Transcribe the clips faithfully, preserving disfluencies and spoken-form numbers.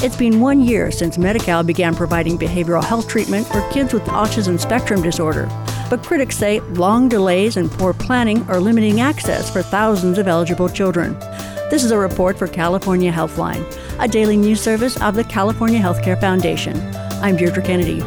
It's been one year since Medi-Cal began providing behavioral health treatment for kids with autism spectrum disorder. But critics say long delays and poor planning are limiting access for thousands of eligible children. This is a report for California Healthline, a daily news service of the California Healthcare Foundation. I'm Deirdre Kennedy.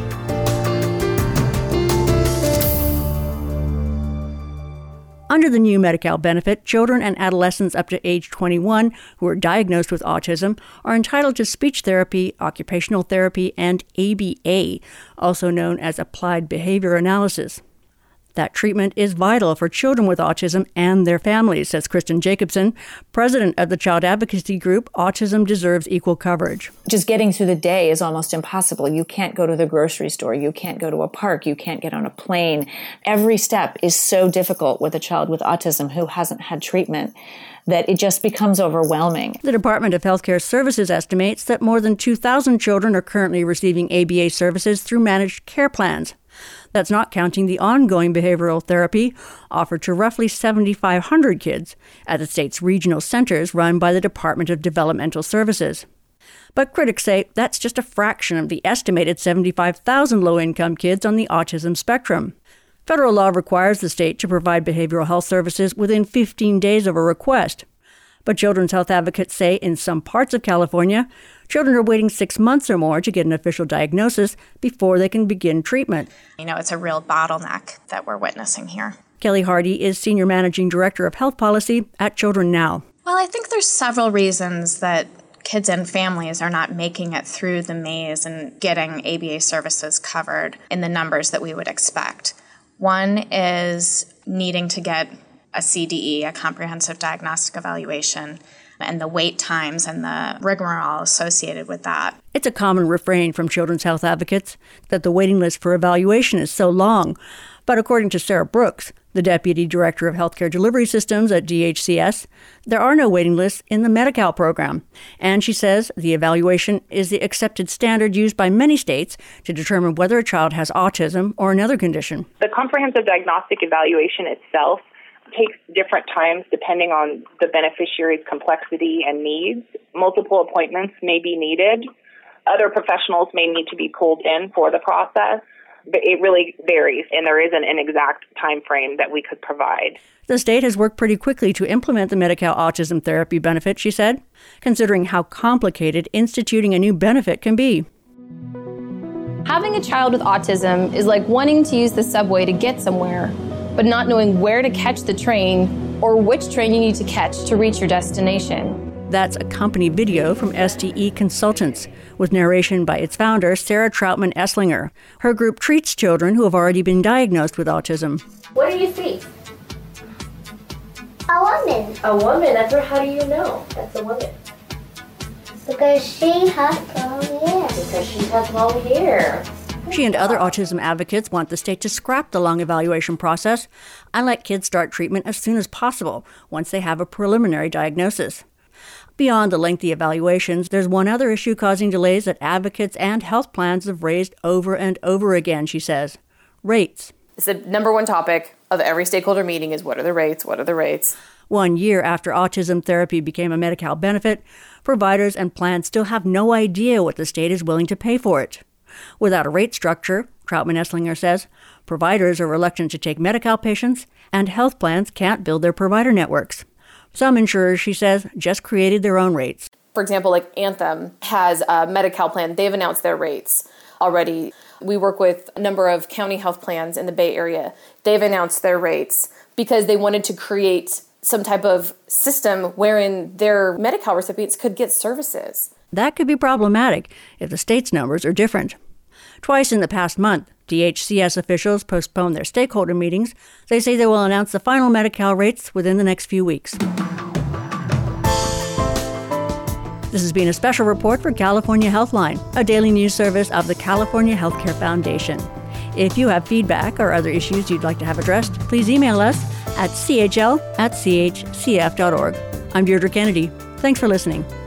Under the new Medi-Cal benefit, children and adolescents up to age twenty-one who are diagnosed with autism are entitled to speech therapy, occupational therapy, and A B A, also known as applied behavior analysis. That treatment is vital for children with autism and their families, says Kristen Jacobson, president of the child advocacy group Autism Deserves Equal Coverage. Just getting through the day is almost impossible. You can't go to the grocery store. You can't go to a park. You can't get on a plane. Every step is so difficult with a child with autism who hasn't had treatment that it just becomes overwhelming. The Department of Healthcare Services estimates that more than two thousand children are currently receiving A B A services through managed care plans. That's not counting the ongoing behavioral therapy offered to roughly seven thousand five hundred kids at the state's regional centers run by the Department of Developmental Services. But critics say that's just a fraction of the estimated seventy-five thousand low-income kids on the autism spectrum. Federal law requires the state to provide behavioral health services within fifteen days of a request. But children's health advocates say in some parts of California, children are waiting six months or more to get an official diagnosis before they can begin treatment. You know, it's a real bottleneck that we're witnessing here. Kelly Hardy is Senior Managing Director of Health Policy at Children Now. Well, I think there's several reasons that kids and families are not making it through the maze and getting A B A services covered in the numbers that we would expect. One is needing to get a C D E, a comprehensive diagnostic evaluation, and the wait times and the rigmarole associated with that. It's a common refrain from children's health advocates that the waiting list for evaluation is so long. But according to Sarah Brooks, the Deputy Director of Healthcare Delivery Systems at D H C S, there are no waiting lists in the Medi-Cal program. And she says the evaluation is the accepted standard used by many states to determine whether a child has autism or another condition. The comprehensive diagnostic evaluation itself takes different times depending on the beneficiary's complexity and needs. Multiple appointments may be needed. Other professionals may need to be pulled in for the process. But it really varies, and there isn't an exact time frame that we could provide. The state has worked pretty quickly to implement the Medi-Cal autism therapy benefit, she said, considering how complicated instituting a new benefit can be. Having a child with autism is like wanting to use the subway to get somewhere, but not knowing where to catch the train or which train you need to catch to reach your destination. That's a company video from S T E Consultants, with narration by its founder, Sarah Troutman Esslinger. Her group treats children who have already been diagnosed with autism. What do you see? A woman. A woman? That's her. How do you know that's a woman? Because she has long hair. Because she has long hair. She and other autism advocates want the state to scrap the long evaluation process and let kids start treatment as soon as possible once they have a preliminary diagnosis. Beyond the lengthy evaluations, there's one other issue causing delays that advocates and health plans have raised over and over again, she says. Rates. It's the number one topic of every stakeholder meeting is what are the rates, what are the rates? One year after autism therapy became a Medi-Cal benefit, providers and plans still have no idea what the state is willing to pay for it. Without a rate structure, Troutman Esslinger says, providers are reluctant to take Medi-Cal patients, and health plans can't build their provider networks. Some insurers, she says, just created their own rates. For example, like Anthem has a Medi-Cal plan. They've announced their rates already. We work with a number of county health plans in the Bay Area. They've announced their rates because they wanted to create some type of system wherein their Medi-Cal recipients could get services. That could be problematic if the state's numbers are different. Twice in the past month, D H C S officials postponed their stakeholder meetings. They say they will announce the final Medi-Cal rates within the next few weeks. This has been a special report for California Healthline, a daily news service of the California Healthcare Foundation. If you have feedback or other issues you'd like to have addressed, please email us at c h l at c h c f dot org. I'm Deirdre Kennedy. Thanks for listening.